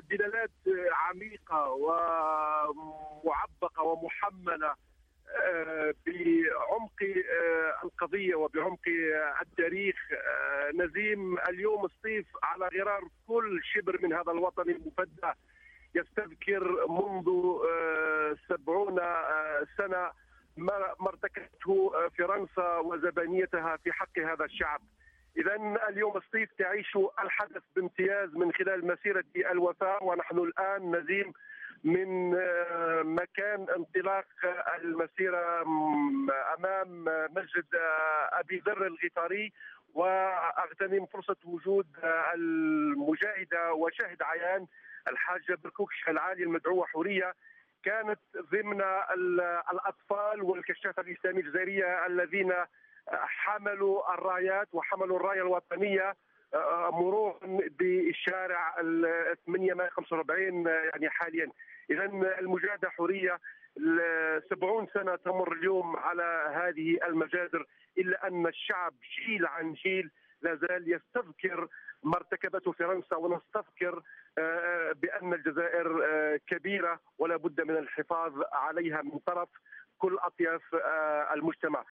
دلالات عميقة ومعبقة ومحملة بعمق القضية وبعمق التاريخ. نزيم اليوم الصيف على غرار كل شبر من هذا الوطن المفدى، يستذكر منذ 70 سنة ما ارتكبته فرنسا وزبانيتها في حق هذا الشعب. إذا اليوم الصيف تعيش الحدث بامتياز من خلال مسيرة الوفاء، ونحن الآن نزيم من مكان انطلاق المسيرة أمام مسجد أبي ذر الغفاري، وأغتنم فرصة وجود المجاهدة وشاهد عيان الحاجة بركوكش العالي المدعوة حورية، كانت ضمن الأطفال والكشافة الإسلامية الجزائرية الذين حملوا الرايات وحملوا الراية الوطنية مرورا بالشارع 8 مايو 45 يعني حاليا. إذا المجاهدة حورية 70 سنة تمر اليوم على هذه المجازر، إلا أن الشعب جيل عن جيل لا زال يستذكر ما ارتكبته فرنسا، ونستذكر بأن الجزائر كبيرة ولا بد من الحفاظ عليها من طرف كل أطياف المجتمع.